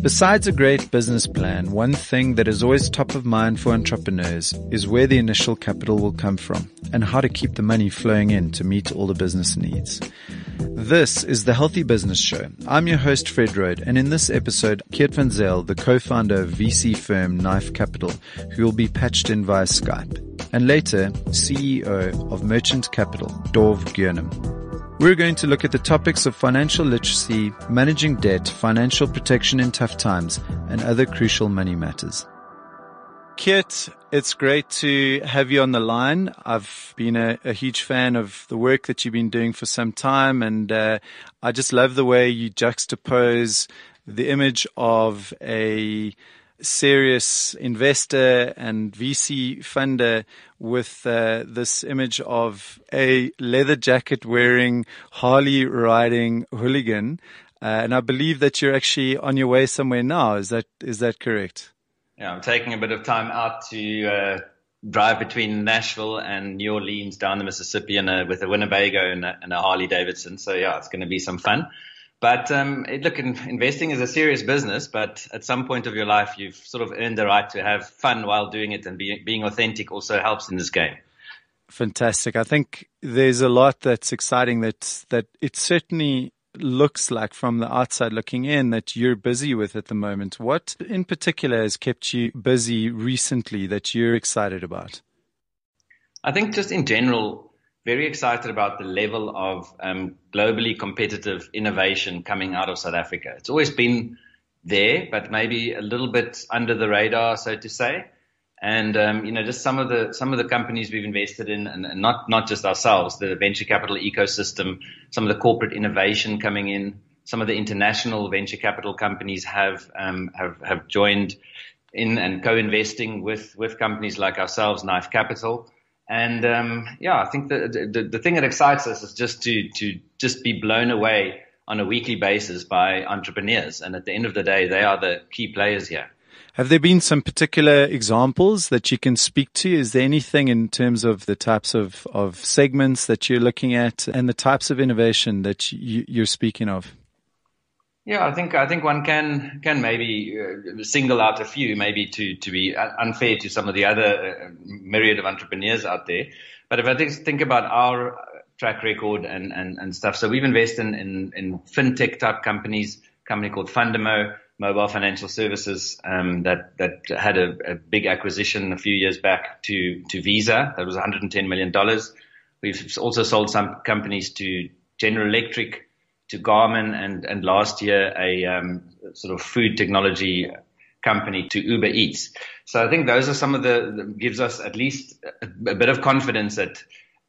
Besides a great business plan, one thing that is always top of mind for entrepreneurs is where the initial capital will come from and how to keep the money flowing in to meet all the business needs. This is the Healthy Business Show. I'm your host, Fred Road, and in this episode, Geert van Zyl, the co-founder of VC firm Knife Capital, who will be patched in via Skype, and later, CEO of Merchant Capital, Dorv Gurnam. We're going to look at the topics of financial literacy, managing debt, financial protection in tough times, and other crucial money matters. Geert, it's great to have you on the line. I've been a huge fan of the work that you've been doing for some time, and I just love the way you juxtapose the image of a serious investor and VC funder with this image of a leather jacket wearing, Harley riding hooligan. And I believe that you're actually on your way somewhere now. Is that correct? Yeah, I'm taking a bit of time out to drive between Nashville and New Orleans down the Mississippi with a Winnebago and a Harley Davidson. So yeah, it's going to be some fun. But look, investing is a serious business, but at some point of your life, you've sort of earned the right to have fun while doing it, and being authentic also helps in this game. Fantastic. I think there's a lot that's exciting that it certainly looks like from the outside looking in that you're busy with at the moment. What in particular has kept you busy recently that you're excited about? I think just in general, very excited about the level of globally competitive innovation coming out of South Africa. It's always been there, but maybe a little bit under the radar, so to say. And just some of the companies we've invested in, and not just ourselves, the venture capital ecosystem, some of the corporate innovation coming in, some of the international venture capital companies have joined in and co-investing with companies like ourselves, Knife Capital. And I think the thing that excites us is just to be blown away on a weekly basis by entrepreneurs. And at the end of the day, they are the key players here. Have there been some particular examples that you can speak to? Is there anything in terms of the types of segments that you're looking at and the types of innovation that you're speaking of? Yeah, I think one can maybe single out a few, maybe to be unfair to some of the other myriad of entrepreneurs out there. But if I think about our track record and stuff, so we've invested in fintech type companies, a company called Fundamo, mobile financial services, that had a big acquisition a few years back to Visa. That was $110 million. We've also sold some companies to General Electric, to Garmin, and last year a sort of food technology company to Uber Eats. So I think those are some of gives us at least a bit of confidence that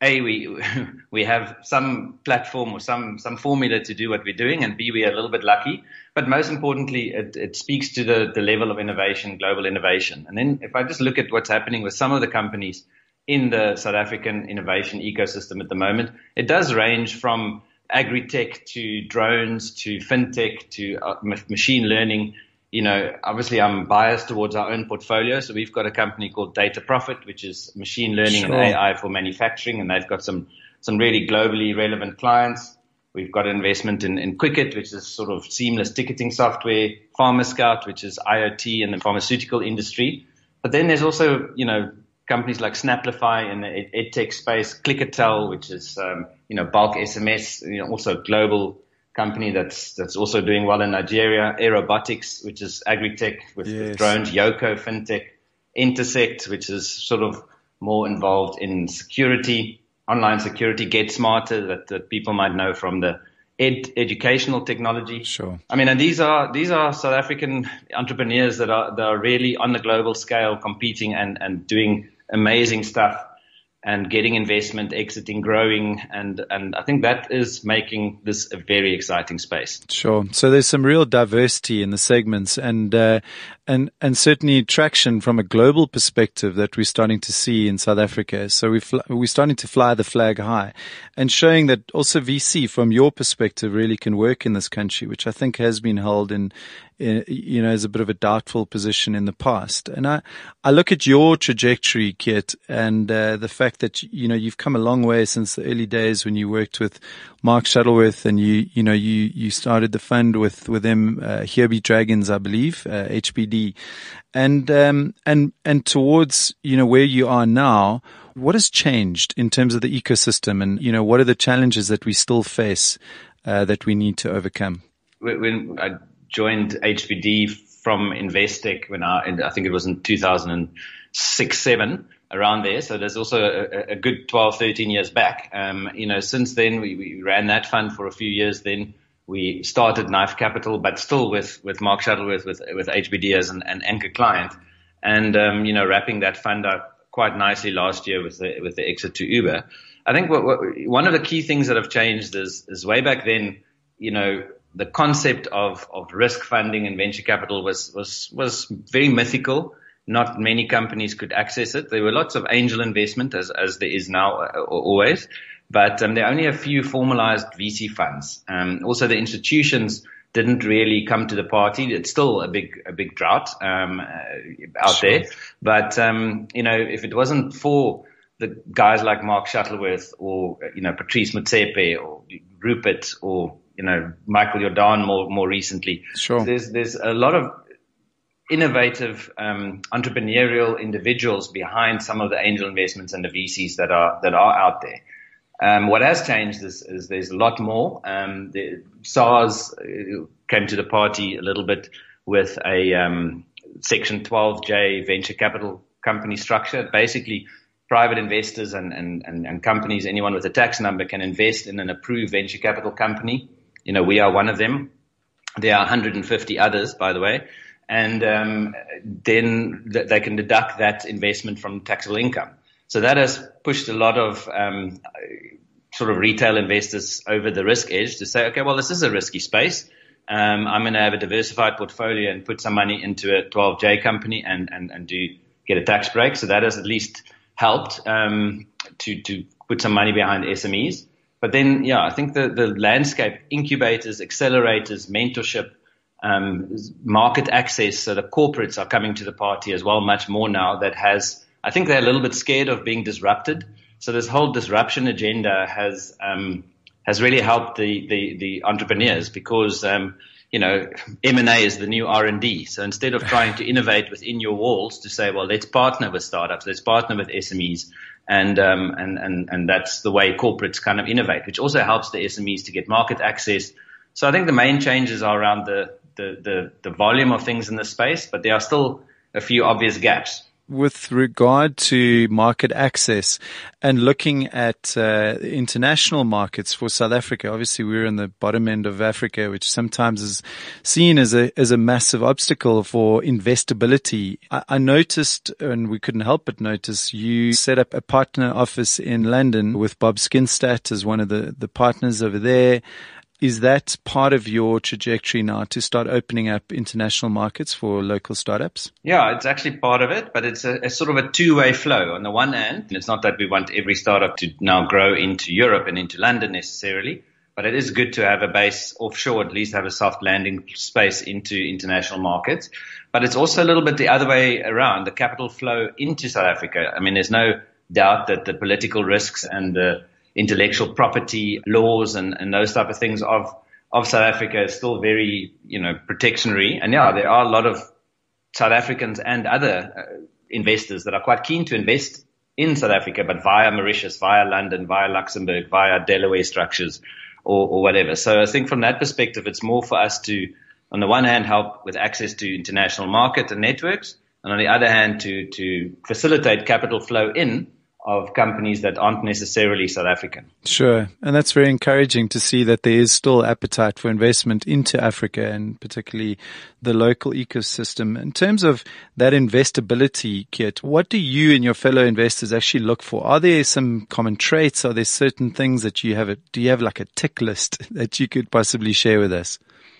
we have some platform or some formula to do what we're doing, and B, we are a little bit lucky. But most importantly, it speaks to the level of innovation, global innovation. And then if I just look at what's happening with some of the companies in the South African innovation ecosystem at the moment, it does range from agri-tech to drones to fintech to machine learning. Obviously I'm biased towards our own portfolio. So we've got a company called Data Profit, which is machine learning and AI for manufacturing. And they've got some really globally relevant clients. We've got an investment in Quicket, which is sort of seamless ticketing software, Pharma Scout, which is IoT in the pharmaceutical industry. But then there's also, companies like Snaplify in the edtech space, Clickatel, which is, bulk SMS, also a global company that's also doing well in Nigeria, Aerobotics, which is agri-tech with drones, Yoko, fintech, Intersect, which is sort of more involved in security, online security, Get Smarter, that people might know from the educational technology. Sure. I mean, and these are South African entrepreneurs that are really on the global scale competing and doing amazing stuff and getting investment, exiting, growing. And I think that is making this a very exciting space. Sure. So there's some real diversity in the segments and certainly traction from a global perspective that we're starting to see in South Africa. So we're starting to fly the flag high and showing that also VC from your perspective really can work in this country, which I think has been held in as a bit of a doubtful position in the past. And I look at your trajectory, Keet, and the fact that, you've come a long way since the early days when you worked with Mark Shuttleworth, and you started the fund with them, Here Be Dragons, I believe, HBD. And towards, where you are now, what has changed in terms of the ecosystem, and, what are the challenges that we still face, that we need to overcome? When I joined HBD from Investec, I think it was in 2006-07, around there. So there's also a good 12, 13 years back. Since then we ran that fund for a few years. Then we started Knife Capital, but still with Mark Shuttleworth, with HBD as an anchor client, and wrapping that fund up quite nicely last year with the exit to Uber. I think one of the key things that have changed is way back then, the concept of risk funding and venture capital was very mythical. Not many companies could access it. There were lots of angel investment, as there is now always, but there are only a few formalized VC funds. Also, the institutions didn't really come to the party. It's still a big drought out there. But if it wasn't for the guys like Mark Shuttleworth or Patrice Motsepe or Rupert or Michael Jordan more recently, sure, there's a lot of innovative entrepreneurial individuals behind some of the angel investments and the VCs that are out there. What has changed is there's a lot more. The SARS came to the party a little bit with a Section 12J venture capital company structure. Basically, private investors and companies, anyone with a tax number, can invest in an approved venture capital company. We are one of them. There are 150 others, by the way. And then they can deduct that investment from taxable income. So that has pushed a lot of sort of retail investors over the risk edge to say, okay, well, this is a risky space. I'm going to have a diversified portfolio and put some money into a 12J company and do get a tax break. So that has at least helped to put some money behind SMEs. But then, I think the landscape, incubators, accelerators, mentorship, market access, so the corporates are coming to the party as well, much more now. I think they're a little bit scared of being disrupted. So this whole disruption agenda has really helped the entrepreneurs because, M&A is the new R&D. So instead of trying to innovate within your walls to say, well, let's partner with startups, let's partner with SMEs, and that's the way corporates kind of innovate, which also helps the SMEs to get market access. So I think the main changes are around the volume of things in the space, but there are still a few obvious gaps. With regard to market access and looking at international markets for South Africa, obviously we're in the bottom end of Africa, which sometimes is seen as a massive obstacle for investability. I noticed, and we couldn't help but notice, you set up a partner office in London with Bob Skinstad as one of the partners over there. Is that part of your trajectory now to start opening up international markets for local startups? Yeah, it's actually part of it, but it's a sort of a two-way flow. On the one hand, it's not that we want every startup to now grow into Europe and into London necessarily, but it is good to have a base offshore, at least have a soft landing space into international markets. But it's also a little bit the other way around, the capital flow into South Africa. I mean, there's no doubt that the political risks and the intellectual property laws and those type of things of South Africa is still very, protectionary. And there are a lot of South Africans and other investors that are quite keen to invest in South Africa, but via Mauritius, via London, via Luxembourg, via Delaware structures or whatever. So I think from that perspective, it's more for us to, on the one hand, help with access to international market and networks, and on the other hand, to facilitate capital flow in of companies that aren't necessarily South African. Sure. And that's very encouraging to see that there is still appetite for investment into Africa and particularly the local ecosystem. In terms of that investability, Keet, what do you and your fellow investors actually look for? Are there some common traits? Are there certain things that you have? Do you have like a tick list that you could possibly share with us?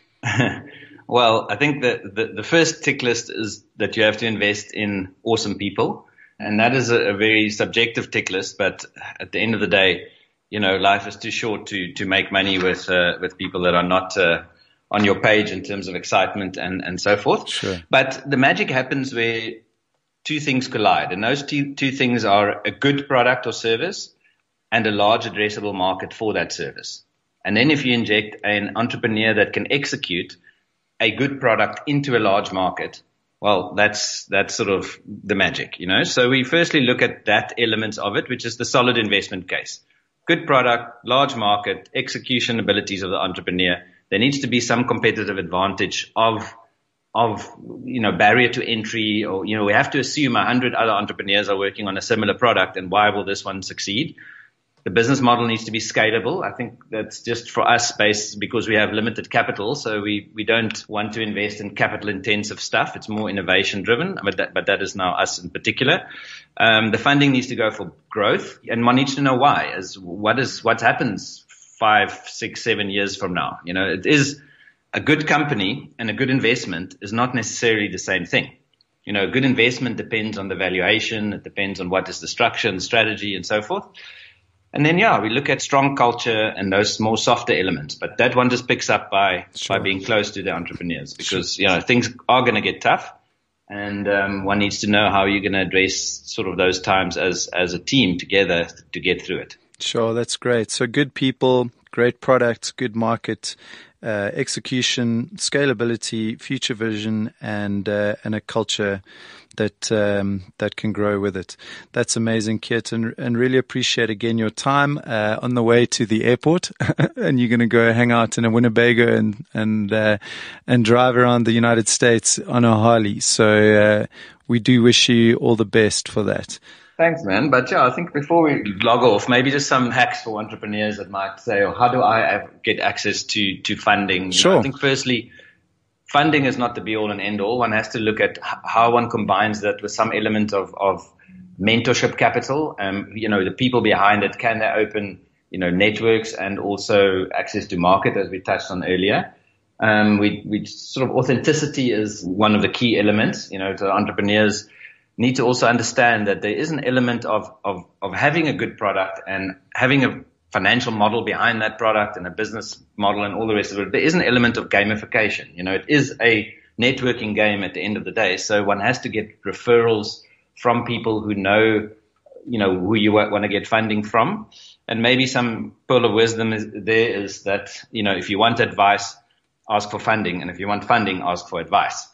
Well, I think the first tick list is that you have to invest in awesome people. And that is a very subjective tick list, but at the end of the day, life is too short to make money with people that are on your page in terms of excitement and so forth. Sure. But the magic happens where two things collide, and those two things are a good product or service and a large addressable market for that service. And then if you inject an entrepreneur that can execute a good product into a large market, well, that's sort of the magic, So we firstly look at that element of it, which is the solid investment case. Good product, large market, execution abilities of the entrepreneur. There needs to be some competitive advantage of barrier to entry, or, we have to assume 100 other entrepreneurs are working on a similar product, and why will this one succeed? The business model needs to be scalable. I think that's just for us space because we have limited capital. So we don't want to invest in capital intensive stuff. It's more innovation driven, but that is now us in particular. The funding needs to go for growth, and one needs to know why. What happens 5, 6, 7 years from now? It is a good company and a good investment is not necessarily the same thing. A good investment depends on the valuation. It depends on what is the structure and strategy and so forth. And then, we look at strong culture and those more softer elements. But that one just picks up by being close to the entrepreneurs because, things are going to get tough. And one needs to know how you're going to address sort of those times as a team together to get through it. Sure, that's great. So good people, great products, good market, execution, scalability, future vision, and a culture that can grow with it. That's amazing, Keert, and really appreciate again your time on the way to the airport. And you're going to go hang out in a Winnebago and drive around the United States on a Harley. So we do wish you all the best for that. Thanks, man. But I think before we log off, maybe just some hacks for entrepreneurs that might say, how do I get access to funding? Sure. I think firstly, funding is not the be all and end all. One has to look at how one combines that with some element of mentorship capital. The people behind it, can they open, networks and also access to market, as we touched on earlier. We sort of authenticity is one of the key elements. The entrepreneurs need to also understand that there is an element of having a good product and having a financial model behind that product and a business model and all the rest of it. There is an element of gamification. It is a networking game at the end of the day. So one has to get referrals from people who know, who you want to get funding from. And maybe some pearl of wisdom is that, if you want advice, ask for funding. And if you want funding, ask for advice.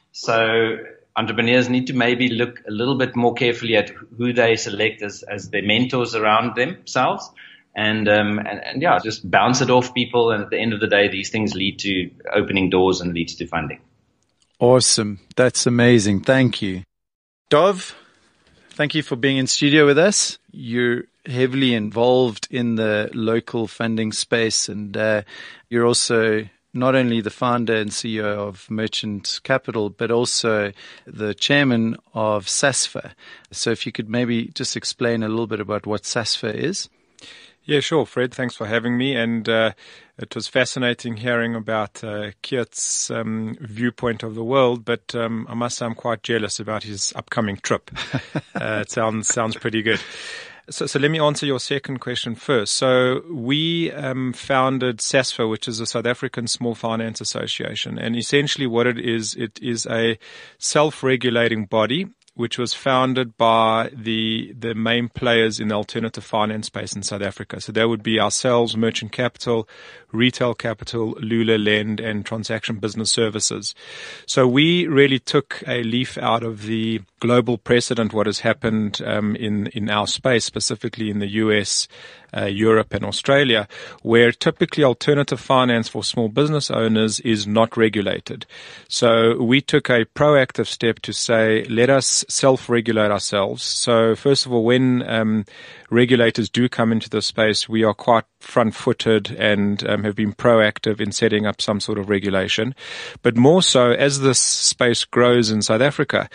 So entrepreneurs need to maybe look a little bit more carefully at who they select as their mentors around themselves. And just bounce it off people. And at the end of the day, these things lead to opening doors and leads to funding. Awesome. That's amazing. Thank you. Dov, thank you for being in studio with us. You're heavily involved in the local funding space, and you're also not only the founder and CEO of Merchant Capital, but also the chairman of SASFA. So if you could maybe just explain a little bit about what SASFA is. Yeah, sure, Fred. Thanks for having me. And it was fascinating hearing about Keert's viewpoint of the world, but I must say I'm quite jealous about his upcoming trip. It sounds pretty good. So let me answer your second question first. So we founded SASFA, which is a South African Small Finance Association. And essentially what it is a self-regulating body which was founded by the main players in the alternative finance space in South Africa. So that would be ourselves, Merchant Capital, Retail Capital, Lula Lend, and Transaction Business Services. So we really took a leaf out of the global precedent, what has happened in our space, specifically in the US, Europe and Australia, where typically alternative finance for small business owners is not regulated. So we took a proactive step to say, let us self-regulate ourselves. So first of all, when regulators do come into the space, we are quite front-footed and have been proactive in setting up some sort of regulation. But more so, as this space grows in South Africa,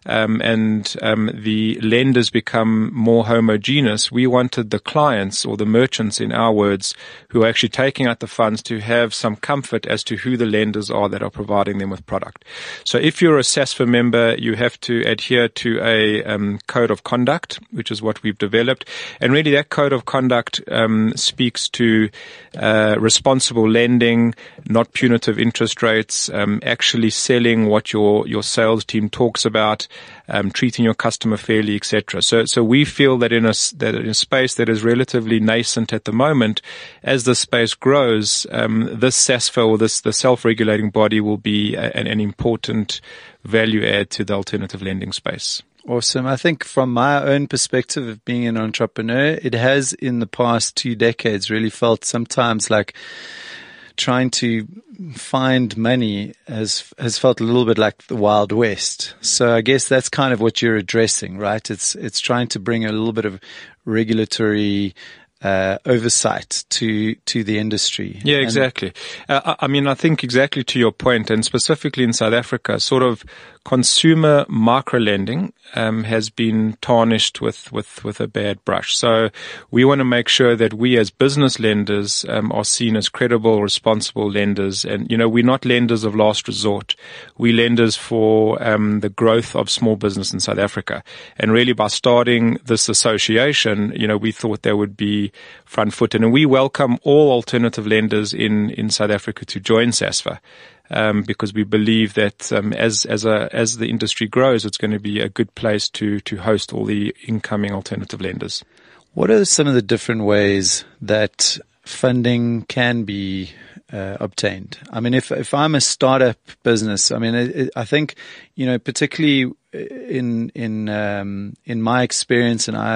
and the lenders become more homogeneous, we wanted the clients, or the merchants in our words, who are actually taking out the funds, to have some comfort as to who the lenders are that are providing them with product. So if you're a SASFA member, you have to adhere adhere to a code of conduct, which is what we've developed. And really that code of conduct speaks to responsible lending, not punitive interest rates, actually selling what your sales team talks about, treating your customer fairly, etc. So we feel that in a space that is relatively nascent at the moment, as the space grows, this SASFA, or the self-regulating body, will be an important value add to the alternative lending space. Awesome. I think from my own perspective of being an entrepreneur, it has in the past 2 decades really felt sometimes like trying to find money has felt a little bit like the Wild West. So I guess that's kind of what you're addressing, right? It's trying to bring a little bit of regulatory oversight to the industry. Yeah, exactly. I think exactly to your point, and specifically in South Africa, sort of consumer microlending has been tarnished with a bad brush. So we want to make sure that we as business lenders are seen as credible, responsible lenders. And, we're not lenders of last resort. We're lenders for the growth of small business in South Africa. And really by starting this association, we thought there would be front-footed. And we welcome all alternative lenders in South Africa to join SASFA. Because we believe that as the industry grows, it's going to be a good place to host all the incoming alternative lenders. What are some of the different ways that funding can be obtained? I mean, if I'm a startup business, I mean, I think particularly in my experience, and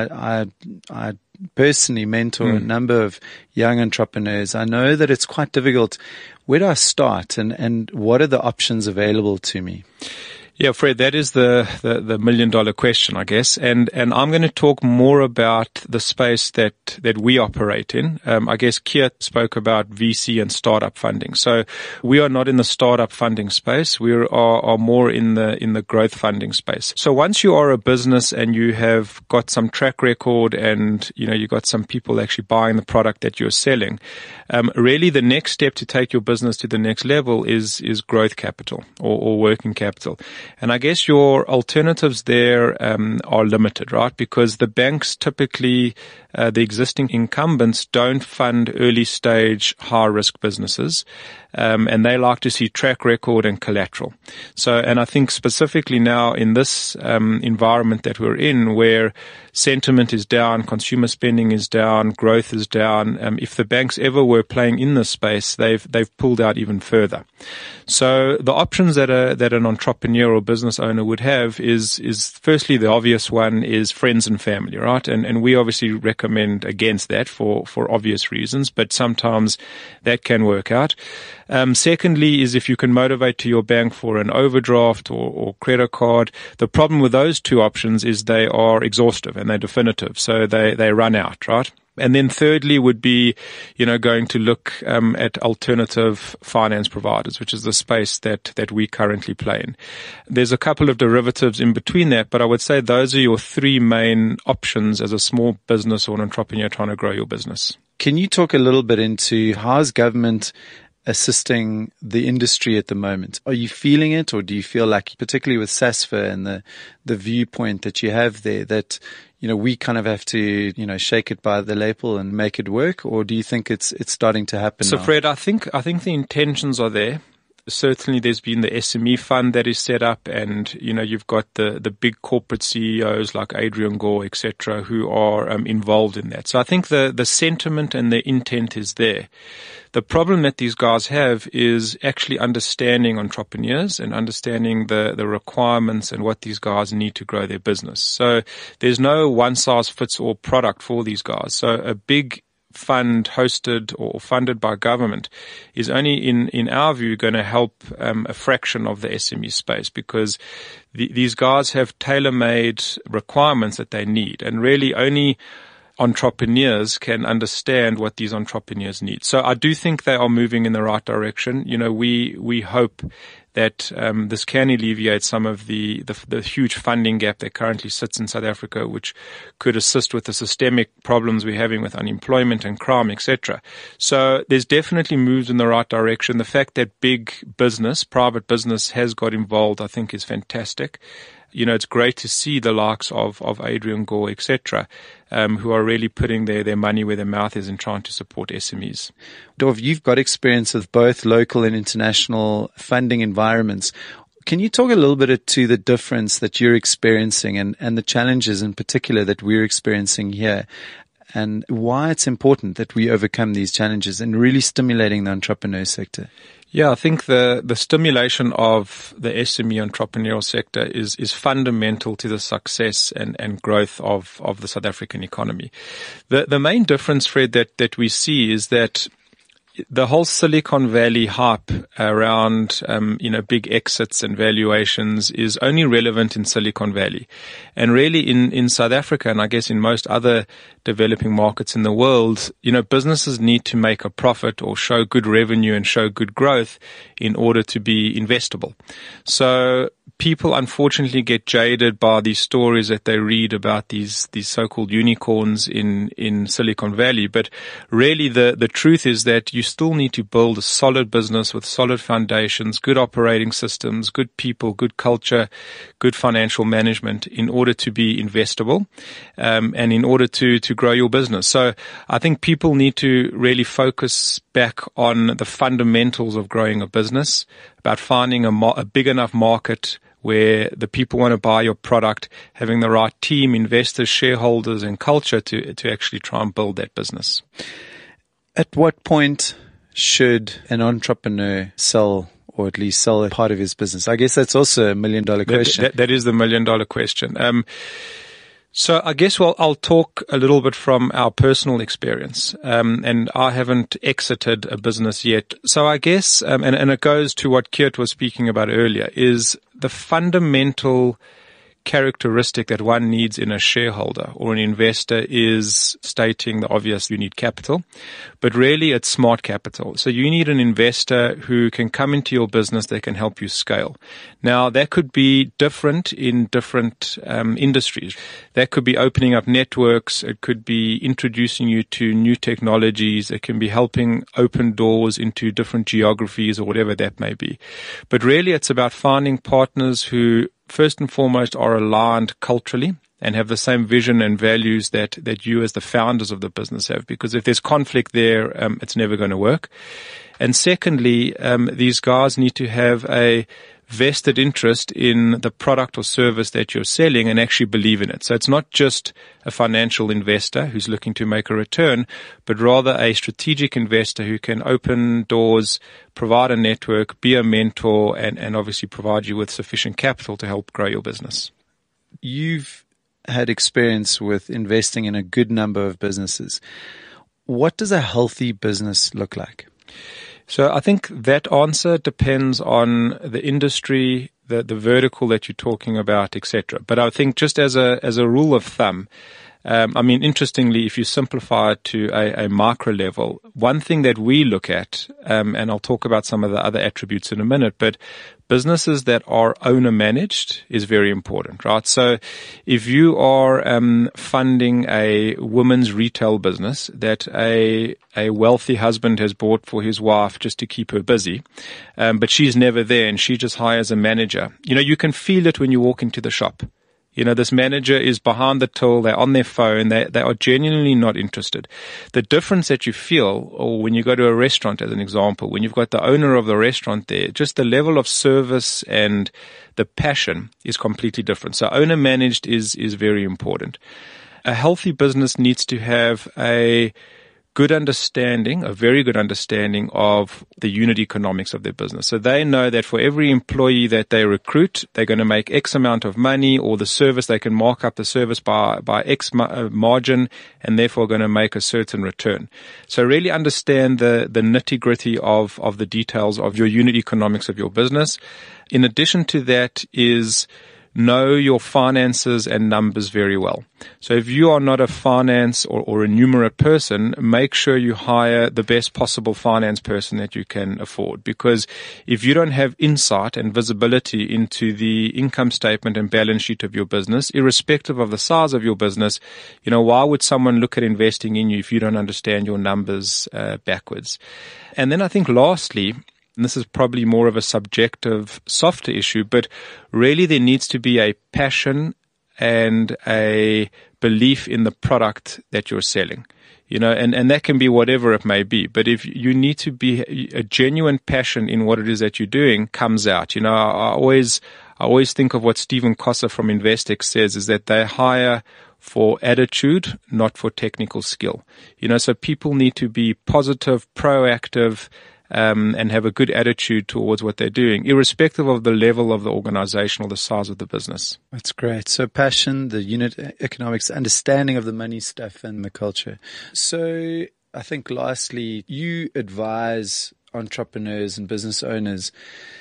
I personally mentor a number of young entrepreneurs. I know that it's quite difficult. Where do I start, and what are the options available to me? Yeah, Fred, that is the million-dollar question, I guess. And I'm going to talk more about the space that we operate in. I guess Keith spoke about VC and startup funding. So we are not in the startup funding space. We are more in the growth funding space. So once you are a business and you have got some track record and, you've got some people actually buying the product that you're selling, really the next step to take your business to the next level is growth capital or working capital. And I guess your alternatives there are limited, right? Because the banks typically, the existing incumbents don't fund early stage, high risk businesses. And they like to see track record and collateral. So, and I think specifically now in this environment that we're in, where sentiment is down, consumer spending is down, growth is down, if the banks ever were playing in this space, they've pulled out even further. So the options that an entrepreneur or business owner would have is firstly, the obvious one is friends and family, right? And we obviously recommend against that for obvious reasons, but sometimes that can work out. Secondly is if you can motivate to your bank for an overdraft or credit card. The problem with those two options is they are exhaustive and they're definitive. So they run out, right? And then thirdly would be, going to look at alternative finance providers, which is the space that we currently play in. There's a couple of derivatives in between that, but I would say those are your 3 main options as a small business or an entrepreneur trying to grow your business. Can you talk a little bit into how's government assisting the industry at the moment? Are you feeling it, or do you feel like, particularly with SASFA and the viewpoint that you have there, that we kind of have to shake it by the lapel and make it work, or do you think it's starting to happen now? Fred, I think the intentions are there. Certainly there's been the SME fund that is set up, and you've got the big corporate CEOs like Adrian Gore, etc., who are involved in that. So I think the sentiment and the intent is there. The problem that these guys have is actually understanding entrepreneurs and understanding the requirements and what these guys need to grow their business. So there's no one-size-fits-all product for these guys. So a big fund hosted or funded by government is only, in our view, going to help a fraction of the SME space, because these guys have tailor-made requirements that they need, and really only entrepreneurs can understand what these entrepreneurs need. So I do think they are moving in the right direction. We hope that this can alleviate some of the huge funding gap that currently sits in South Africa, which could assist with the systemic problems we're having with unemployment and crime, etc. So there's definitely moves in the right direction. The fact that big business, private business, has got involved, I think, is fantastic. it's great to see the likes of Adrian Gore, etc., who are really putting their money where their mouth is and trying to support SMEs. Dov, you've got experience with both local and international funding environments. Can you talk a little bit to the difference that you're experiencing and the challenges in particular that we're experiencing here, and why it's important that we overcome these challenges and really stimulating the entrepreneur sector? Yeah, I think the stimulation of the SME entrepreneurial sector is fundamental to the success and growth of the South African economy. The main difference, Fred, that we see is that the whole Silicon Valley hype around, big exits and valuations is only relevant in Silicon Valley. And really in South Africa, and I guess in most other developing markets in the world, businesses need to make a profit or show good revenue and show good growth in order to be investable. So people unfortunately get jaded by these stories that they read about these so-called unicorns in Silicon Valley. But really the truth is that you still need to build a solid business with solid foundations, good operating systems, good people, good culture, good financial management in order to be investable, and in order to grow your business. So I think people need to really focus back on the fundamentals of growing a business, about finding a big enough market where the people want to buy your product, having the right team, investors, shareholders, and culture to actually try and build that business. At what point should an entrepreneur sell, or at least sell a part of his business? I guess that's also $1 million question. That is the $1 million question. So I guess, I'll talk a little bit from our personal experience. And I haven't exited a business yet. So I guess, and it goes to what Geert was speaking about earlier, is the fundamental characteristic that one needs in a shareholder or an investor is stating the obvious: you need capital, but really it's smart capital. So you need an investor who can come into your business that can help you scale. Now that could be different in different industries. That could be opening up networks. It could be introducing you to new technologies. It can be helping open doors into different geographies or whatever that may be. But really it's about finding partners who first and foremost are aligned culturally and have the same vision and values that you as the founders of the business have. Because if there's conflict there, it's never going to work. And secondly, these guys need to have a vested interest in the product or service that you're selling and actually believe in it. So it's not just a financial investor who's looking to make a return, but rather a strategic investor who can open doors, provide a network, be a mentor, and obviously provide you with sufficient capital to help grow your business. You've had experience with investing in a good number of businesses. What does a healthy business look like? So I think that answer depends on the industry, the vertical that you're talking about, etc. But I think just as a rule of thumb, interestingly, if you simplify it to a micro level, one thing that we look at, and I'll talk about some of the other attributes in a minute, but businesses that are owner managed is very important, right? So if you are funding a women's retail business that a wealthy husband has bought for his wife just to keep her busy, but she's never there and she just hires a manager, you can feel it when you walk into the shop. This manager is behind the till, they're on their phone, they are genuinely not interested. The difference that you feel, or when you go to a restaurant as an example, when you've got the owner of the restaurant there, just the level of service and the passion is completely different. So owner managed is very important. A healthy business needs to have a very good understanding of the unit economics of their business. So they know that for every employee that they recruit, they're going to make X amount of money, or the service, they can mark up the service by X margin, and therefore going to make a certain return. So really understand the nitty-gritty of the details of your unit economics of your business. In addition to that is know your finances and numbers very well. So if you are not a finance or a numerate person, make sure you hire the best possible finance person that you can afford. Because if you don't have insight and visibility into the income statement and balance sheet of your business, irrespective of the size of your business, why would someone look at investing in you if you don't understand your numbers backwards? And then I think lastly, and this is probably more of a subjective, softer issue, but really there needs to be a passion and a belief in the product that you're selling. And that can be whatever it may be. But if you need to be a genuine passion in what it is that you're doing comes out. I always think of what Stephen Kosser from Investex says, is that they hire for attitude, not for technical skill. So people need to be positive, proactive, and have a good attitude towards what they're doing, irrespective of the level of the organization or the size of the business. That's great. So passion, the unit economics, understanding of the money stuff and the culture. So I think lastly, you advise entrepreneurs and business owners.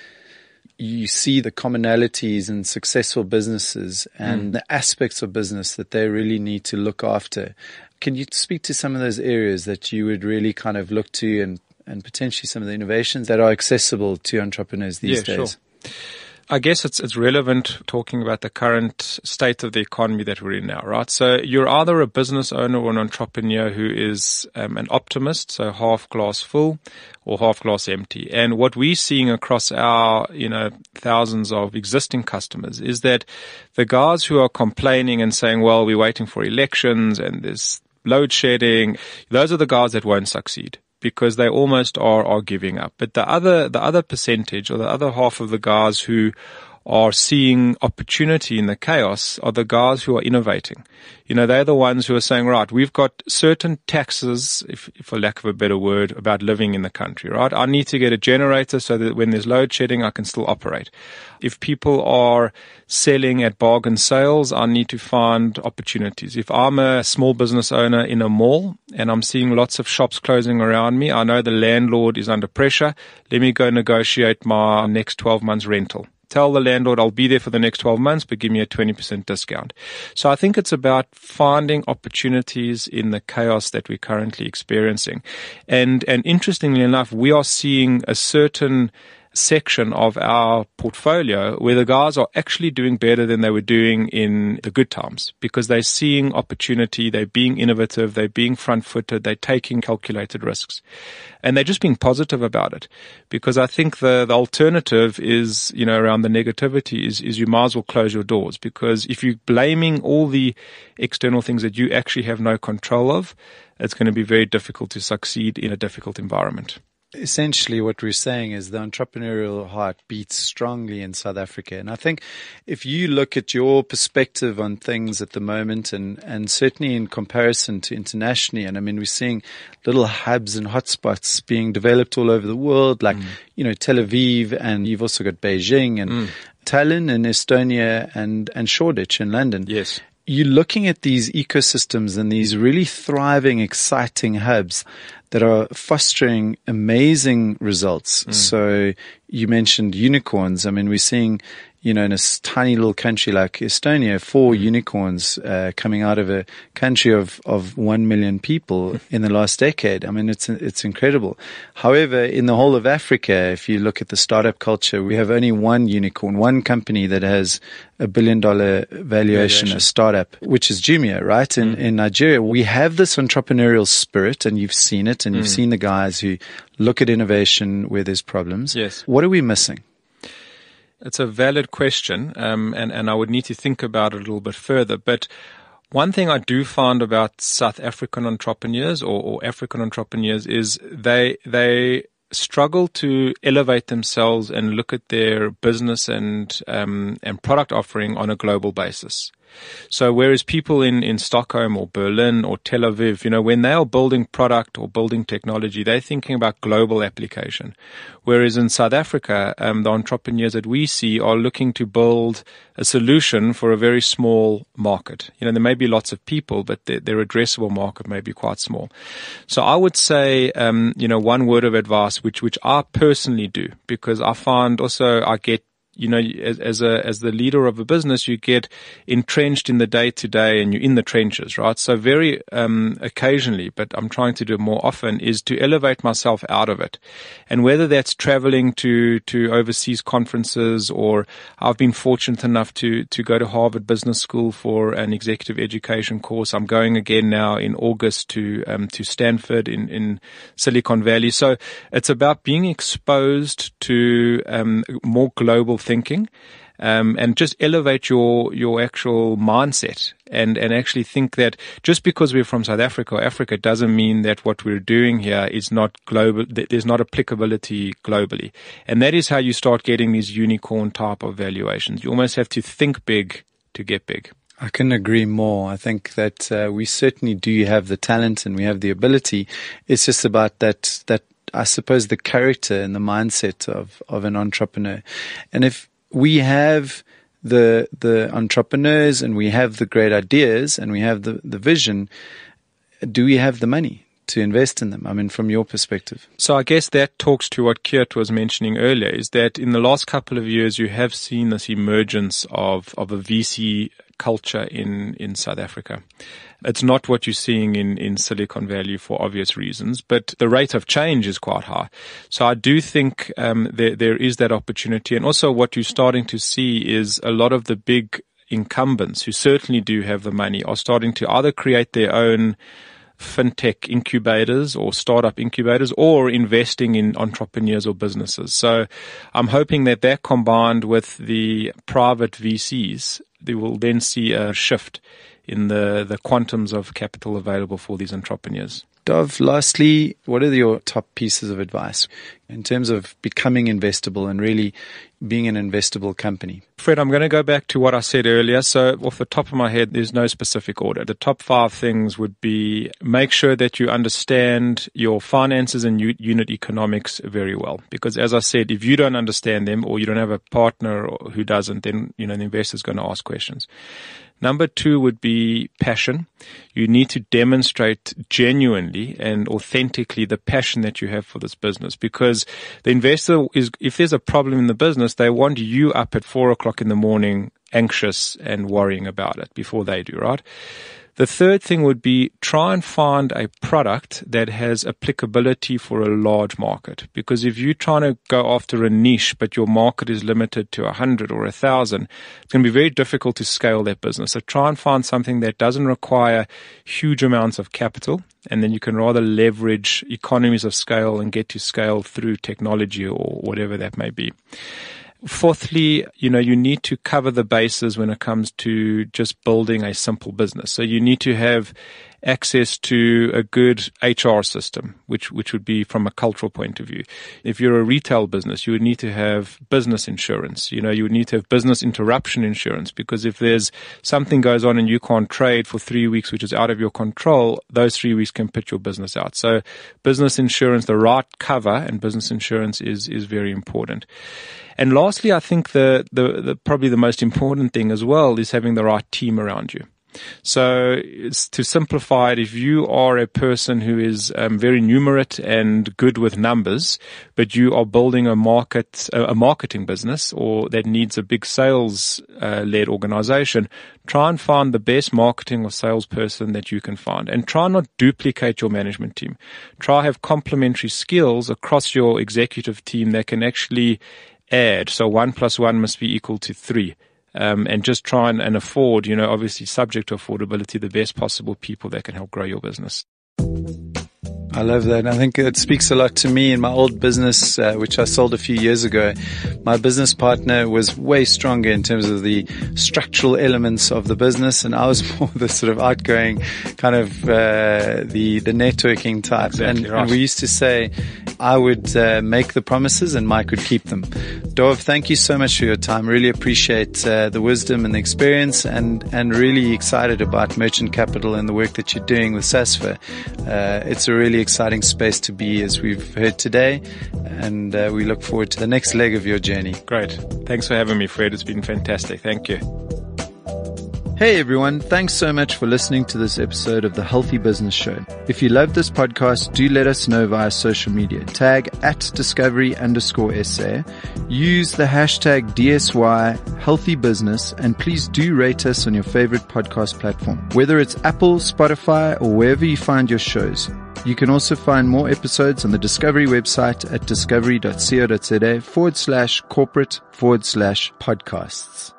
You see the commonalities in successful businesses and the aspects of business that they really need to look after. Can you speak to some of those areas that you would really kind of look to and potentially some of the innovations that are accessible to entrepreneurs these days? Sure. I guess it's relevant talking about the current state of the economy that we're in now, right? So you're either a business owner or an entrepreneur who is an optimist, so half glass full or half glass empty. And what we're seeing across our, thousands of existing customers is that the guys who are complaining and saying, well, we're waiting for elections and there's load shedding, those are the guys that won't succeed, because they almost are giving up. But the other percentage, or the other half of the guys who are seeing opportunity in the chaos, are the guys who are innovating. They're the ones who are saying, right, we've got certain taxes, if for lack of a better word, about living in the country, right? I need to get a generator so that when there's load shedding, I can still operate. If people are selling at bargain sales, I need to find opportunities. If I'm a small business owner in a mall and I'm seeing lots of shops closing around me, I know the landlord is under pressure. Let me go negotiate my next 12 months rental. Tell the landlord I'll be there for the next 12 months, but give me a 20% discount. So I think it's about finding opportunities in the chaos that we're currently experiencing. And interestingly enough, we are seeing a certain section of our portfolio where the guys are actually doing better than they were doing in the good times, because they're seeing opportunity, they're being innovative, they're being front-footed, they're taking calculated risks. And they're just being positive about it, because I think the alternative is, around the negativity is you might as well close your doors, because if you're blaming all the external things that you actually have no control of, it's going to be very difficult to succeed in a difficult environment. Essentially, what we're saying is the entrepreneurial heart beats strongly in South Africa. And I think if you look at your perspective on things at the moment, and certainly in comparison to internationally, and I mean, we're seeing little hubs and hotspots being developed all over the world, like, Tel Aviv, and you've also got Beijing and Tallinn in Estonia and Shoreditch in London. Yes. You're looking at these ecosystems and these really thriving, exciting hubs that are fostering amazing results. So you mentioned unicorns. I mean, we're seeing, in a tiny little country like Estonia, 4 unicorns coming out of a country of 1 million people in the last decade. I mean, it's incredible. However, in the whole of Africa, if you look at the startup culture, we have only one unicorn, one company that has $1 billion valuation, a startup, which is Jumia, right? In Nigeria, we have this entrepreneurial spirit, and you've seen it, and you've seen the guys who look at innovation where there's problems. Yes. What are we missing? It's a valid question, and I would need to think about it a little bit further. But one thing I do find about South African entrepreneurs or African entrepreneurs is they struggle to elevate themselves and look at their business and product offering on a global basis. So whereas people in Stockholm or Berlin or Tel Aviv, when they are building product or building technology, they're thinking about global application. Whereas in South Africa, the entrepreneurs that we see are looking to build a solution for a very small market. There may be lots of people, but their addressable market may be quite small. So I would say, one word of advice, which I personally do, because I find also I get as the leader of a business, you get entrenched in the day to day and you're in the trenches, right? So very, occasionally, but I'm trying to do it more often, is to elevate myself out of it. And whether that's traveling to overseas conferences, or I've been fortunate enough to go to Harvard Business School for an executive education course. I'm going again now in August to Stanford in Silicon Valley. So it's about being exposed to more global thinking, and just elevate your actual mindset, and actually think that just because we're from South Africa or Africa doesn't mean that what we're doing here is not global, that there's not applicability globally. And that is how you start getting these unicorn type of valuations. You almost have to think big to get big. I couldn't agree more. I think that we certainly do have the talent and we have the ability. It's just about that I suppose the character and the mindset of an entrepreneur. And if we have the entrepreneurs and we have the great ideas and we have the vision, do we have the money to invest in them? I mean, from your perspective. So I guess that talks to what Geert was mentioning earlier, is that in the last couple of years, you have seen this emergence of a VC culture in South Africa. It's not what you're seeing in Silicon Valley for obvious reasons, but the rate of change is quite high. So I do think there is that opportunity. And also what you're starting to see is a lot of the big incumbents who certainly do have the money are starting to either create their own fintech incubators or startup incubators, or investing in entrepreneurs or businesses. So I'm hoping that combined with the private VCs, they will then see a shift in the quantums of capital available for these entrepreneurs. Dov, lastly, what are your top pieces of advice in terms of becoming investable and really being an investable company? Fred, I'm going to go back to what I said earlier. So off the top of my head, there's no specific order. The top 5 things would be: make sure that you understand your finances and unit economics very well. Because as I said, if you don't understand them, or you don't have a partner who doesn't, then the investor's going to ask questions. Number 2 would be passion. You need to demonstrate genuinely and authentically the passion that you have for this business, because the investor if there's a problem in the business, they want you up at 4:00 in the morning, anxious and worrying about it before they do, right? The third thing would be try and find a product that has applicability for a large market. Because if you're trying to go after a niche, but your market is limited to 100 or 1,000, it's going to be very difficult to scale that business. So try and find something that doesn't require huge amounts of capital, and then you can rather leverage economies of scale and get to scale through technology or whatever that may be. Fourthly, you need to cover the bases when it comes to just building a simple business. So you need to have access to a good HR system, which would be from a cultural point of view. If you're a retail business, you would need to have business insurance. You would need to have business interruption insurance, because if there's something goes on and you can't trade for 3 weeks, which is out of your control, those 3 weeks can put your business out. So business insurance, the right cover and business insurance is very important. And lastly, I think the probably the most important thing as well is having the right team around you. So to simplify it, if you are a person who is very numerate and good with numbers, but you are building a marketing business, or that needs a big sales led organization, try and find the best marketing or salesperson that you can find, and try not duplicate your management team. Try have complementary skills across your executive team that can actually add. So 1 + 1 must be equal to 3. And just try and afford, obviously subject to affordability, the best possible people that can help grow your business. I love that. I think it speaks a lot to me. In my old business, which I sold a few years ago, my business partner was way stronger in terms of the structural elements of the business, and I was more the sort of outgoing kind of the networking type. Exactly right. And we used to say I would make the promises and Mike would keep them. Dov, thank you so much for your time. Really appreciate the wisdom and the experience, and really excited about Merchant Capital and the work that you're doing with Sasfir. It's a really exciting space to be, as we've heard today, and we look forward to the next leg of your journey. Great. Thanks for having me, Fred. It's been fantastic. Thank you. Hey everyone, thanks so much for listening to this episode of the Healthy Business Show. If you love this podcast, do let us know via social media. Tag @discovery_SA. Use the hashtag DSY Healthy Business, and please do rate us on your favorite podcast platform, whether it's Apple, Spotify, or wherever you find your shows. You can also find more episodes on the Discovery website at discovery.co.za/corporate/podcasts.